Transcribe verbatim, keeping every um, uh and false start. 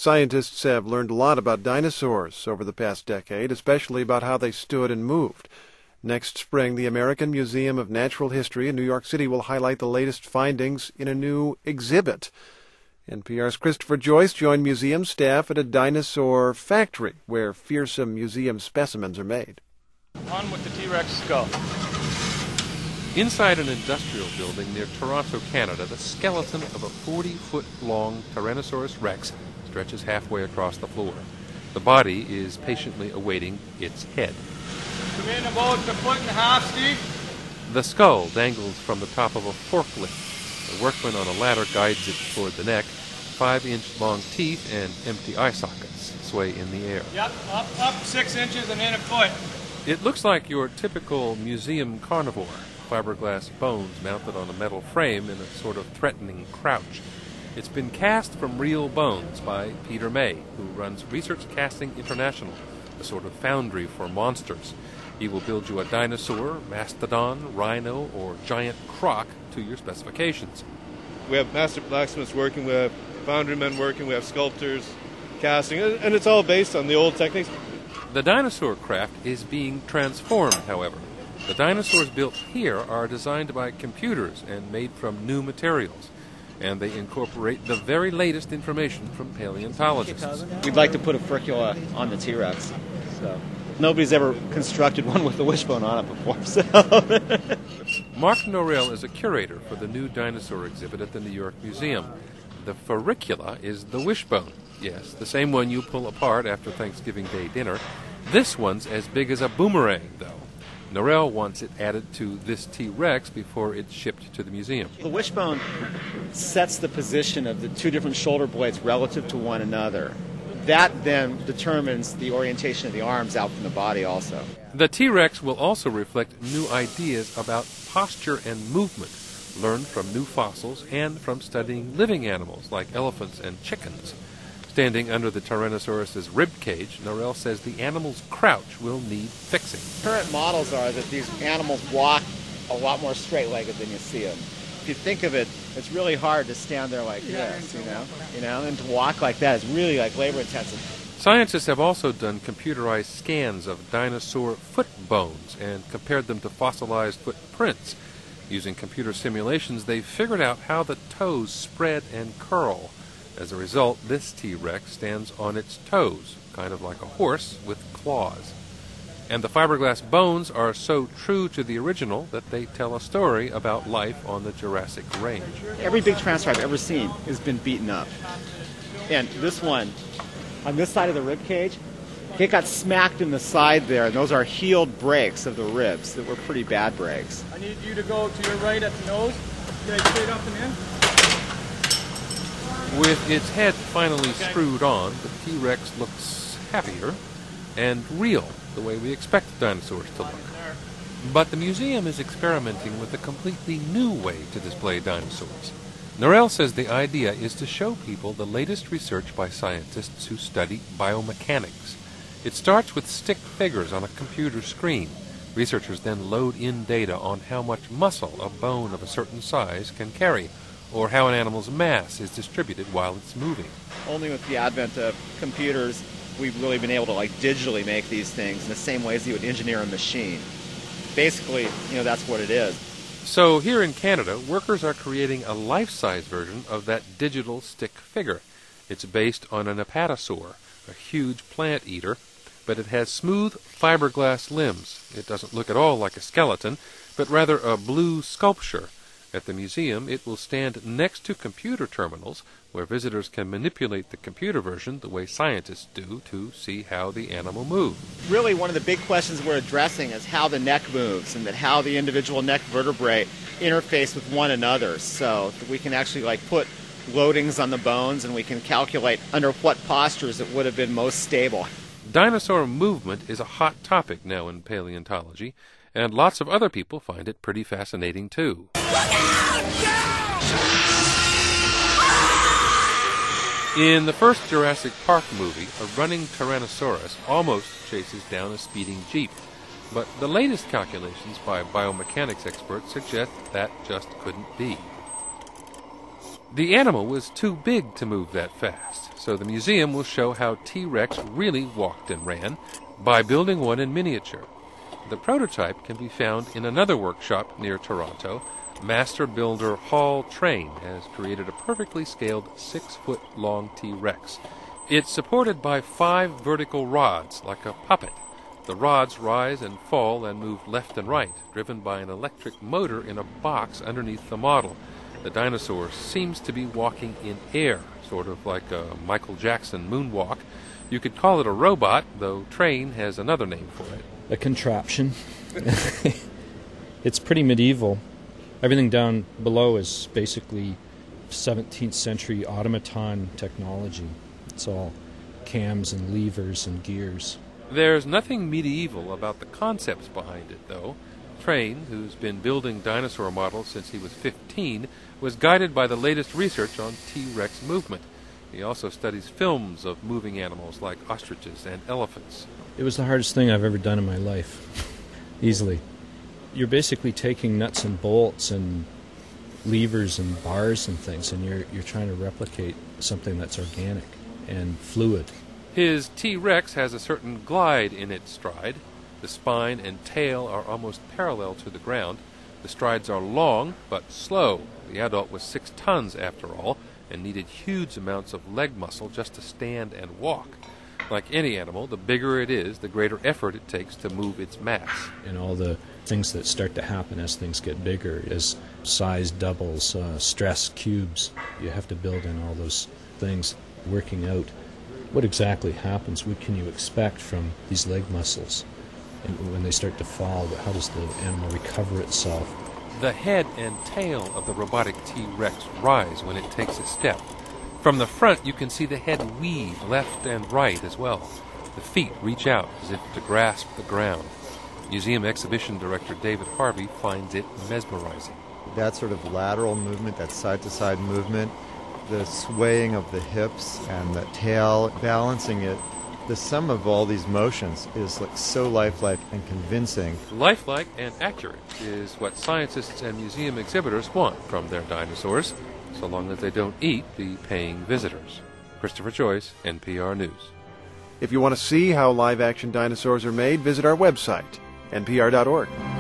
Scientists have learned a lot about dinosaurs over the past decade, especially about how they stood and moved. Next spring, the American Museum of Natural History in New York City will highlight the latest findings in a new exhibit. N P R's Christopher Joyce joined museum staff at a dinosaur factory where fearsome museum specimens are made. On with the T-Rex skull. Inside an industrial building near Toronto, Canada, the skeleton of a forty-foot-long Tyrannosaurus rex stretches halfway across the floor. The body is patiently awaiting its head. Come in about a foot and a half, Steve. The skull dangles from the top of a forklift. The workman on a ladder guides it toward the neck. Five-inch long teeth and empty eye sockets sway in the air. Yep, up, up six inches and in a foot. It looks like your typical museum carnivore. Fiberglass bones mounted on a metal frame in a sort of threatening crouch. It's been cast from real bones by Peter May, who runs Research Casting International, a sort of foundry for monsters. He will build you a dinosaur, mastodon, rhino, or giant croc to your specifications. We have master blacksmiths working, we have foundrymen working, we have sculptors, casting, and it's all based on the old techniques. The dinosaur craft is being transformed, however. The dinosaurs built here are designed by computers and made from new materials, and they incorporate the very latest information from paleontologists. We'd like to put a furcula on the T-Rex. So nobody's ever constructed one with a wishbone on it before. So. Mark Norell is a curator for the new dinosaur exhibit at the New York Museum. The furicula is the wishbone. Yes, the same one you pull apart after Thanksgiving Day dinner. This one's as big as a boomerang, though. Norell wants it added to this T-Rex before it's shipped to the museum. The wishbone sets the position of the two different shoulder blades relative to one another. That then determines the orientation of the arms out from the body also. The T-Rex will also reflect new ideas about posture and movement, learned from new fossils and from studying living animals like elephants and chickens. Standing under the Tyrannosaurus's rib cage, Norell says the animal's crouch will need fixing. Current models are that these animals walk a lot more straight-legged than you see them. If you think of it, it's really hard to stand there like this, you know, you know, and to walk like that is really like labor-intensive. Scientists have also done computerized scans of dinosaur foot bones and compared them to fossilized footprints. Using computer simulations, they've figured out how the toes spread and curl. As a result, this T-Rex stands on its toes, kind of like a horse with claws. And the fiberglass bones are so true to the original that they tell a story about life on the Jurassic range. Every big Tyrannosaur I've ever seen has been beaten up. And this one, on this side of the rib cage, it got smacked in the side there, and those are healed breaks of the ribs that were pretty bad breaks. I need you to go to your right at the nose. Get straight up and in. With its head finally screwed on, the T-Rex looks happier and real, the way we expect dinosaurs to look. But the museum is experimenting with a completely new way to display dinosaurs. Norell says the idea is to show people the latest research by scientists who study biomechanics. It starts with stick figures on a computer screen. Researchers then load in data on how much muscle a bone of a certain size can carry, or how an animal's mass is distributed while it's moving. Only with the advent of computers, we've really been able to like digitally make these things in the same way as you would engineer a machine. Basically, you know, that's what it is. So here in Canada, workers are creating a life-size version of that digital stick figure. It's based on an apatosaur, a huge plant eater, but it has smooth fiberglass limbs. It doesn't look at all like a skeleton, but rather a blue sculpture. At the museum, it will stand next to computer terminals where visitors can manipulate the computer version the way scientists do to see how the animal moves. Really, one of the big questions we're addressing is how the neck moves and that how the individual neck vertebrae interface with one another, so that we can actually like put loadings on the bones and we can calculate under what postures it would have been most stable. Dinosaur movement is a hot topic now in paleontology, and lots of other people find it pretty fascinating too. In the first Jurassic Park movie, a running Tyrannosaurus almost chases down a speeding Jeep. But the latest calculations by biomechanics experts suggest that just couldn't be. The animal was too big to move that fast, so the museum will show how T-Rex really walked and ran by building one in miniature. The prototype can be found in another workshop near Toronto. Master builder Hall Train has created a perfectly scaled six-foot-long T-Rex. It's supported by five vertical rods, like a puppet. The rods rise and fall and move left and right, driven by an electric motor in a box underneath the model. The dinosaur seems to be walking in air, sort of like a Michael Jackson moonwalk. You could call it a robot, though Train has another name for it. A contraption. It's pretty medieval. Everything down below is basically seventeenth century automaton technology. It's all cams and levers and gears. There's nothing medieval about the concepts behind it, though. Train, who's been building dinosaur models since he was fifteen, was guided by the latest research on T-Rex movement. He also studies films of moving animals like ostriches and elephants. It was the hardest thing I've ever done in my life, easily. You're basically taking nuts and bolts and levers and bars and things, and you're you're trying to replicate something that's organic and fluid. His T-Rex has a certain glide in its stride. The spine and tail are almost parallel to the ground. The strides are long, but slow. The adult was six tons, after all, and needed huge amounts of leg muscle just to stand and walk. Like any animal, the bigger it is, the greater effort it takes to move its mass. And all the things that start to happen as things get bigger, as size doubles, uh, stress cubes, you have to build in all those things, working out what exactly happens, what can you expect from these leg muscles. And when they start to fall, how does the animal recover itself? The head and tail of the robotic T-Rex rise when it takes a step. From the front, you can see the head weave left and right as well. The feet reach out as if to grasp the ground. Museum exhibition director David Harvey finds it mesmerizing. That sort of lateral movement, that side-to-side movement, the swaying of the hips and the tail, balancing it, the sum of all these motions is like so lifelike and convincing. Lifelike and accurate is what scientists and museum exhibitors want from their dinosaurs, so long as they don't eat the paying visitors. Christopher Joyce, N P R News. If you want to see how live-action dinosaurs are made, visit our website, N P R dot org.